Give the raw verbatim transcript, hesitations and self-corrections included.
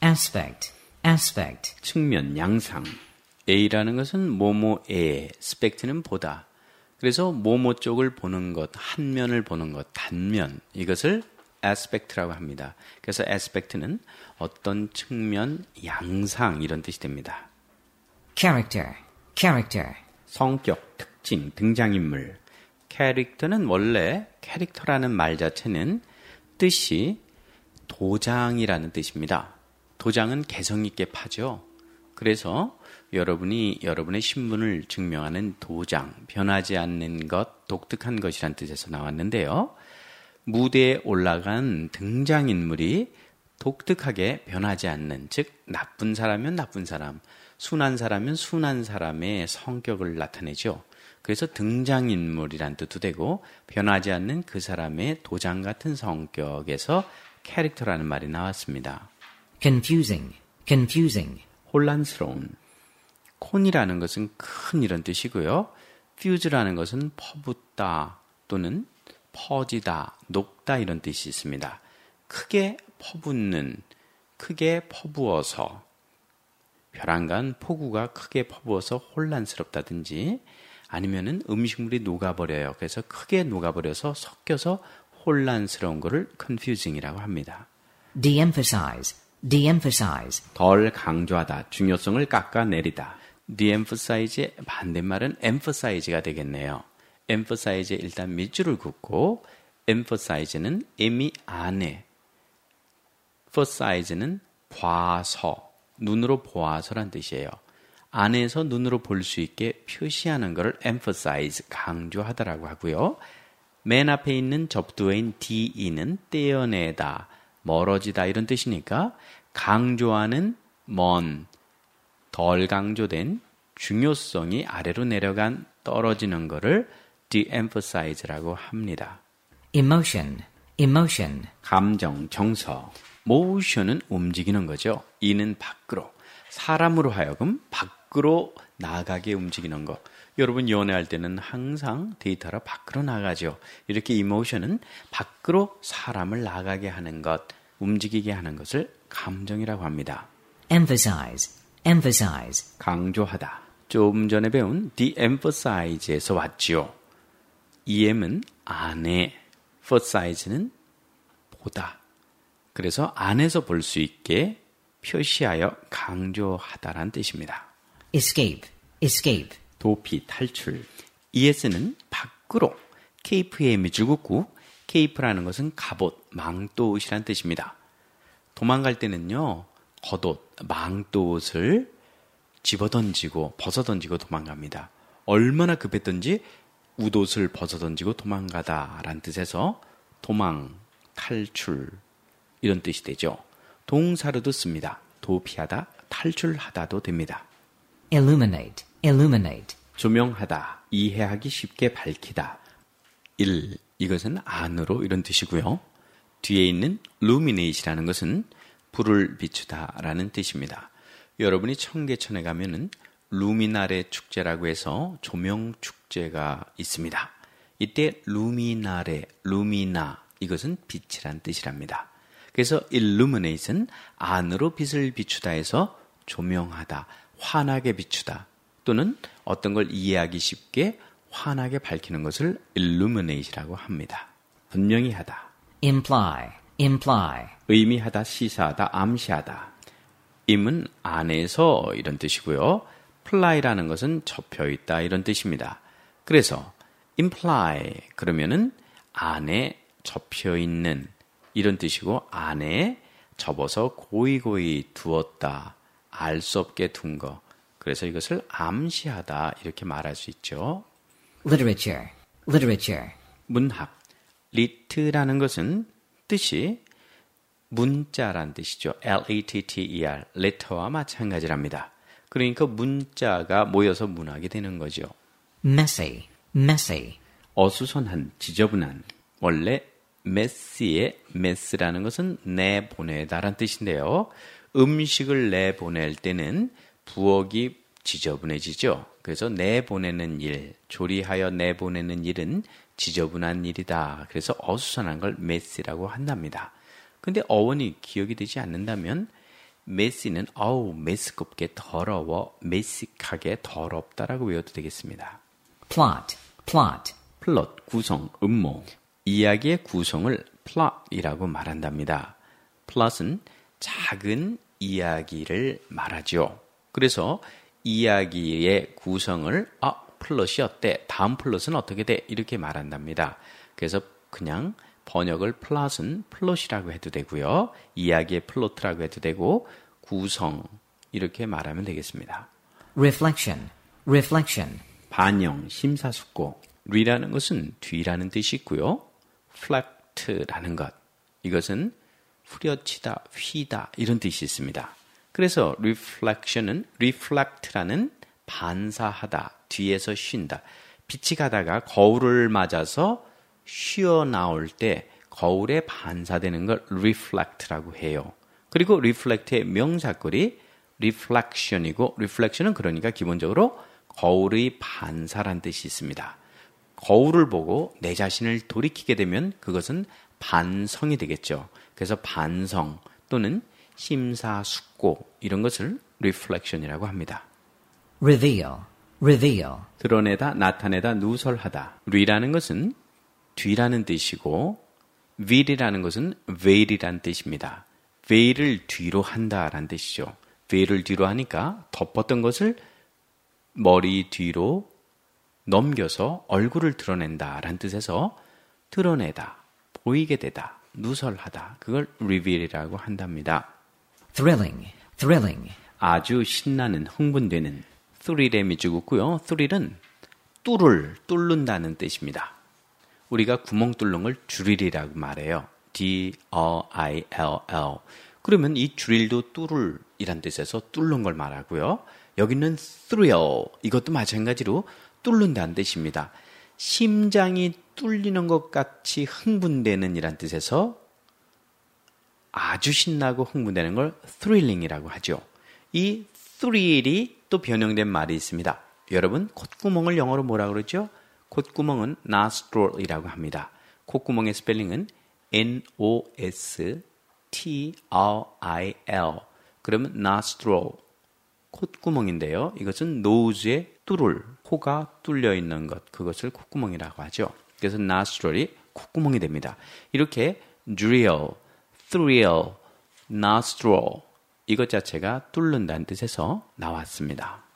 aspect, aspect. 측면, 양상. A라는 것은 뭐뭐에, spect는 보다. 그래서 뭐뭐 쪽을 보는 것, 한 면을 보는 것, 단면. 이것을 aspect라고 합니다. 그래서 aspect는 어떤 측면, 양상 이런 뜻이 됩니다. character, character. 성격, 특징, 등장인물. 캐릭터는 원래 캐릭터라는 말 자체는 뜻이 도장이라는 뜻입니다. 도장은 개성 있게 파죠. 그래서 여러분이 여러분의 신분을 증명하는 도장, 변하지 않는 것, 독특한 것이란 뜻에서 나왔는데요. 무대에 올라간 등장인물이 독특하게 변하지 않는, 즉 나쁜 사람이면 나쁜 사람, 순한 사람이면 순한 사람의 성격을 나타내죠. 그래서 등장인물이란 뜻도 되고 변하지 않는 그 사람의 도장 같은 성격에서 캐릭터라는 말이 나왔습니다. confusing, confusing. 혼란스러운. 콘이라는 것은 큰 이런 뜻이고요. fuse라는 것은 퍼붓다 또는 퍼지다, 녹다 이런 뜻이 있습니다. 크게 퍼붓는, 크게 퍼부어서, 벼랑간 폭우가 크게 퍼부어서 혼란스럽다든지 아니면은 음식물이 녹아버려요. 그래서 크게 녹아버려서 섞여서 혼란스러운 것을 confusing이라고 합니다. de-emphasize, de-emphasize. 덜 강조하다, 중요성을 깎아내리다. de-emphasize의 반대말은 emphasize가 되겠네요. emphasize에 일단 밑줄을 긋고 emphasize는 em이 안에, emphasize는 봐서, 눈으로 보아서란 뜻이에요. 안에서 눈으로 볼 수 있게 표시하는 것을 emphasize, 강조하다라고 하고요. 맨 앞에 있는 접두어인 de는 떼어내다, 멀어지다 이런 뜻이니까 강조하는 먼, 덜 강조된 중요성이 아래로 내려간 떨어지는 것을 de-emphasize라고 합니다. emotion, emotion. 감정, 정서. motion은 움직이는 거죠. 이는 밖으로, 사람으로 하여금 밖으로 나가게 움직이는 것. 여러분 연애할 때는 항상 데이터로 밖으로 나가죠. 이렇게 emotion은 밖으로 사람을 나가게 하는 것, 움직이게 하는 것을 감정이라고 합니다. emphasize, emphasize. 강조하다. 좀 전에 배운 de-emphasize에서 왔지요. em은 안에, emphasize는 보다. 그래서 안에서 볼 수 있게 표시하여 강조하다라는 뜻입니다. escape, escape. 도피, 탈출. es는 밖으로, cape에 밑줄 긋고 cape라는 것은 갑옷, 망토옷이란 뜻입니다. 도망갈 때는요, 겉옷, 망토옷을 집어던지고 벗어던지고 도망갑니다. 얼마나 급했던지 웃옷을 벗어던지고 도망가다라는 뜻에서 도망, 탈출 이런 뜻이 되죠. 동사로도 씁니다. 도피하다, 탈출하다도 됩니다. illuminate, illuminate. 조명하다, 이해하기 쉽게 밝히다. 일, 이것은 안으로 이런 뜻이고요. 뒤에 있는 illuminate이라는 것은 불을 비추다라는 뜻입니다. 여러분이 청계천에 가면은 루미나레 축제라고 해서 조명 축제가 있습니다. 이때 루미나레, 루미나 이것은 빛이란 뜻이랍니다. 그래서 illuminate은 안으로 빛을 비추다 해서 조명하다, 환하게 비추다 또는 어떤 걸 이해하기 쉽게 환하게 밝히는 것을 illuminate이라고 합니다. 분명히 하다. imply, imply. 의미하다, 시사하다, 암시하다. 임은 안에서 이런 뜻이고요. ply라는 것은 접혀있다 이런 뜻입니다. 그래서 imply 그러면은 안에 접혀있는 이런 뜻이고 안에 접어서 고이고이 두었다, 알 수 없게 둔 거. 그래서 이것을 암시하다 이렇게 말할 수 있죠. literature, literature. 문학. lit라는 것은 뜻이 문자란 뜻이죠. L-A-T-T-E-R, letter와 마찬가지랍니다. 그러니까 문자가 모여서 문학이 되는 거죠. messy, messy. 어수선한, 지저분한. 원래 messy의 mess라는 것은 내보내다란 뜻인데요. 음식을 내보낼 때는 부엌이 지저분해지죠. 그래서 내보내는 일, 조리하여 내보내는 일은 지저분한 일이다. 그래서 어수선한 걸 messy라고 한답니다. 근데 어원이 기억이 되지 않는다면 메시는 어우 메스껍게 더러워, 메시하게 더럽다라고 외워도 되겠습니다. plot, plot, 플롯, 구성, 음모. 이야기의 구성을 plot이라고 말한답니다. plot은 작은 이야기를 말하죠. 그래서 이야기의 구성을 아, 플롯이 어때? 다음 플롯은 어떻게 돼? 이렇게 말한답니다. 그래서 그냥 번역을 플롯은 플롯이라고 해도 되고요. 이야기의 플롯이라고 해도 되고 구성 이렇게 말하면 되겠습니다. reflection, reflection, 반영, 심사숙고. re라는 것은 뒤라는 뜻이 있고요. reflect라는 것. 이것은 후려치다, 휘다 이런 뜻이 있습니다. 그래서 reflection은 reflect라는 반사하다, 뒤에서 쉰다. 빛이 가다가 거울을 맞아서 쉬어 나올 때 거울에 반사되는 걸 reflect라고 해요. 그리고 reflect의 명사꼴이 reflection이고 reflection은 그러니까 기본적으로 거울의 반사란 뜻이 있습니다. 거울을 보고 내 자신을 돌이키게 되면 그것은 반성이 되겠죠. 그래서 반성 또는 심사숙고 이런 것을 reflection이라고 합니다. reveal, reveal, 드러내다, 나타내다, 누설하다. re라는 것은 뒤라는 뜻이고 veil이라는 것은 veil이라는 뜻입니다. veil을 뒤로 한다라는 뜻이죠. veil을 뒤로 하니까 덮었던 것을 머리 뒤로 넘겨서 얼굴을 드러낸다라는 뜻에서 드러내다, 보이게 되다, 누설하다. 그걸 reveal이라고 한답니다. thrilling, thrilling, 아주 신나는, 흥분되는 thrill에 밑줄 긋고요. thrill은 뚫을, 뚫는다는 뜻입니다. 우리가 구멍 뚫는 걸 드릴이라고 말해요. D R I L L. 그러면 이 드릴도 뚫을이란 뜻에서 뚫는 걸 말하고요. 여기는 thrill, 이것도 마찬가지로 뚫는다는 뜻입니다. 심장이 뚫리는 것 같이 흥분되는 이란 뜻에서 아주 신나고 흥분되는 걸 thrilling이라고 하죠. 이 thrill이 또 변형된 말이 있습니다. 여러분, 콧구멍을 영어로 뭐라고 그러죠? 콧구멍은 nostril이라고 합니다. 콧구멍의 스펠링은 N O S T R I L. 그러면 nostril, 콧구멍인데요. 이것은 nose의 뚫을, 코가 뚫려 있는 것, 그것을 콧구멍이라고 하죠. 그래서 nostril이 콧구멍이 됩니다. 이렇게 drill, thrill, nostril 이것 자체가 뚫는다는 뜻에서 나왔습니다.